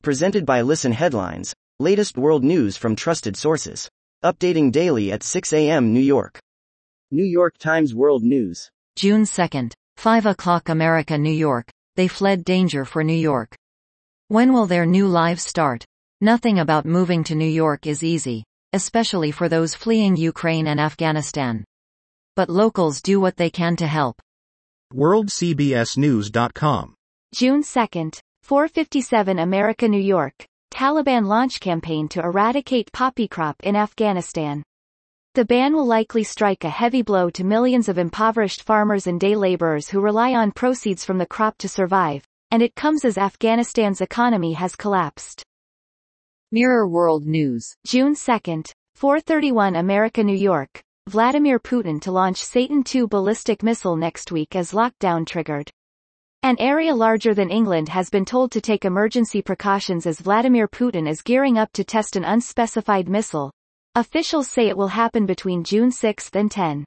Presented by Listen Headlines, latest world news from trusted sources. Updating daily at 6 a.m. New York. New York Times World News. June 2nd, 5 o'clock America, New York. They fled danger for New York. When will their new lives start? Nothing about moving to New York is easy, especially for those fleeing Ukraine and Afghanistan. But locals do what they can to help. WorldCBSNews.com. June 2nd, 4:57 America, New York. Taliban launch campaign to eradicate poppy crop in Afghanistan. The ban will likely strike a heavy blow to millions of impoverished farmers and day laborers who rely on proceeds from the crop to survive, and it comes as Afghanistan's economy has collapsed. Mirror World News. June 2nd, 4:31 America, New York. Vladimir Putin to launch Satan II ballistic missile next week as lockdown triggered. An area larger than England has been told to take emergency precautions as Vladimir Putin is gearing up to test an unspecified missile. Officials say it will happen between June 6 and 10.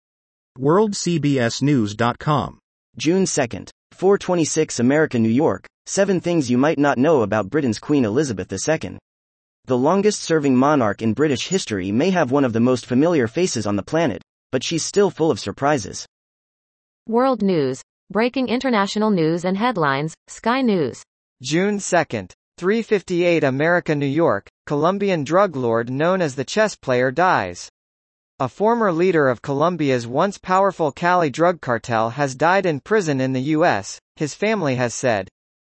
WorldCBSNews.com. June 2nd, 4:26 America, New York. 7 things you might not know about Britain's Queen Elizabeth II. The longest-serving monarch in British history may have one of the most familiar faces on the planet, but she's still full of surprises. World News. Breaking international news and headlines, Sky News. June 2nd, 3:58 America, New York. Colombian drug lord known as the chess player dies. A former leader of Colombia's once powerful Cali drug cartel has died in prison in the U.S., his family has said.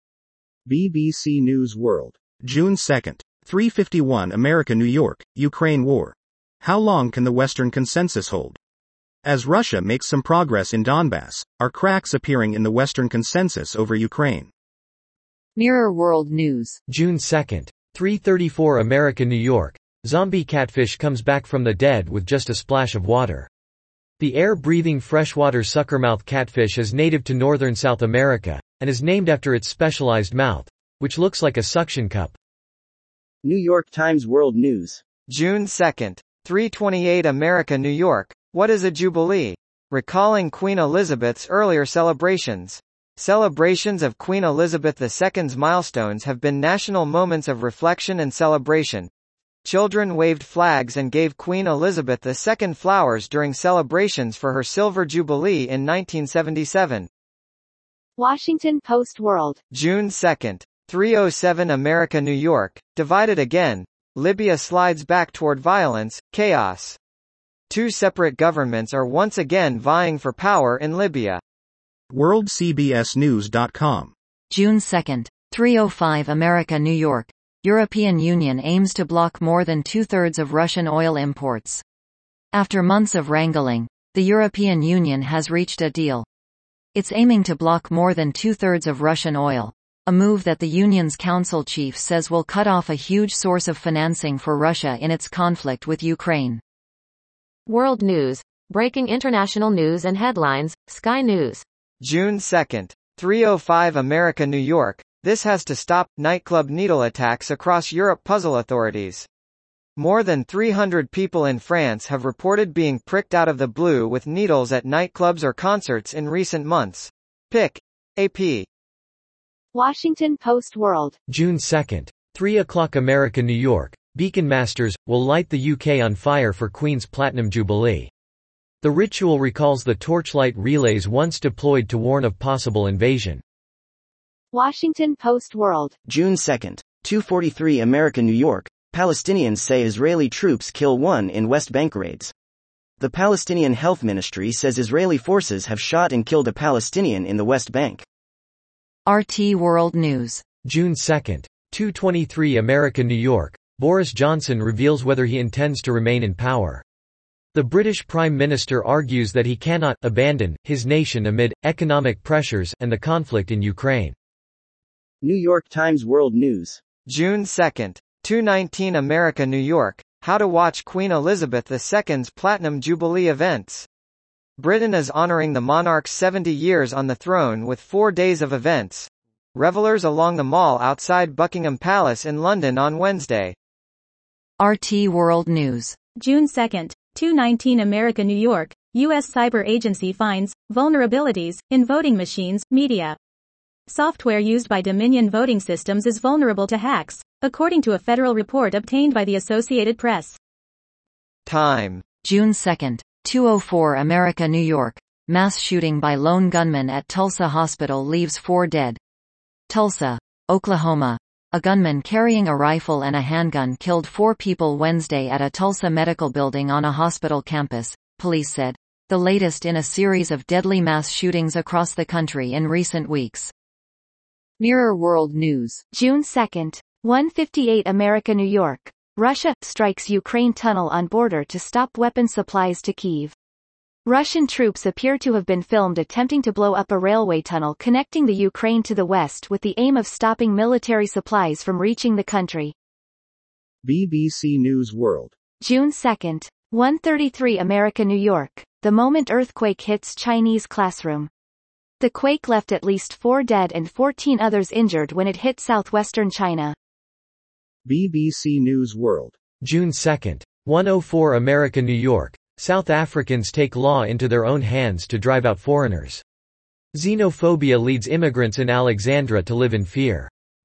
BBC News World. June 2nd, 3:51 America, New York. Ukraine war. How long can the Western consensus hold? As Russia makes some progress in Donbass, are cracks appearing in the Western consensus over Ukraine? Mirror World News. June 2nd, 3:34 America, New York. Zombie catfish comes back from the dead with just a splash of water. The air-breathing freshwater suckermouth catfish is native to northern South America, and is named after its specialized mouth, which looks like a suction cup. New York Times World News. June 2nd, 3:28 America, New York. What is a jubilee? Recalling Queen Elizabeth's earlier celebrations. Celebrations of Queen Elizabeth II's milestones have been national moments of reflection and celebration. Children waved flags and gave Queen Elizabeth II flowers during celebrations for her Silver Jubilee in 1977. Washington Post World. June 2nd, 3:07 America, New York. Divided again. Libya slides back toward violence, chaos. 2 separate governments are once again vying for power in Libya. WorldCBSNews.com. June 2nd, 3:05 America, New York. European Union aims to block more than 2/3 of Russian oil imports. After months of wrangling, the European Union has reached a deal. It's aiming to block more than 2/3 of Russian oil, a move that the Union's council chief says will cut off a huge source of financing for Russia in its conflict with Ukraine. World News. Breaking international news and headlines, Sky News. June 2nd, 3:05 America, New York. This has to stop. Nightclub needle attacks across Europe puzzle authorities. More than 300 people in France have reported being pricked out of the blue with needles at nightclubs or concerts in recent months. Pic. AP. Washington Post World. June 2nd, 3 o'clock America, New York. Beacon Masters will light the UK on fire for Queen's Platinum Jubilee. The ritual recalls the torchlight relays once deployed to warn of possible invasion. Washington Post World. June 2nd, 2:43 America, New York. Palestinians say Israeli troops kill 1 in West Bank raids. The Palestinian Health Ministry says Israeli forces have shot and killed a Palestinian in the West Bank. RT World News. June 2nd, 2:23 America, New York. Boris Johnson reveals whether he intends to remain in power. The British Prime Minister argues that he cannot abandon his nation amid economic pressures and the conflict in Ukraine. New York Times World News. June 2nd, 2:19 America, New York. How to watch Queen Elizabeth II's Platinum Jubilee events. Britain is honoring the monarch's 70 years on the throne with 4 days of events. Revelers along the Mall outside Buckingham Palace in London on Wednesday. RT World News. June 2nd, 2:19 America, New York. U.S. Cyber Agency finds vulnerabilities in voting machines, media. Software used by Dominion voting systems is vulnerable to hacks, according to a federal report obtained by the Associated Press. Time. June 2, 2:04 America, New York. Mass shooting by lone gunman at Tulsa Hospital leaves 4 dead. Tulsa, Oklahoma. A gunman carrying a rifle and a handgun killed 4 people Wednesday at a Tulsa medical building on a hospital campus, police said, the latest in a series of deadly mass shootings across the country in recent weeks. Mirror World News. June 2, 1:58 America, New York. Russia strikes Ukraine tunnel on border to stop weapon supplies to Kyiv. Russian troops appear to have been filmed attempting to blow up a railway tunnel connecting the Ukraine to the west with the aim of stopping military supplies from reaching the country. BBC News World. June 2, 1:33 America, New York. The moment earthquake hits Chinese classroom. The quake left at least 4 dead and 14 others injured when it hit southwestern China. BBC News World. June 2, 1:04 America, New York. South Africans take law into their own hands to drive out foreigners. Xenophobia leads immigrants in Alexandra to live in fear.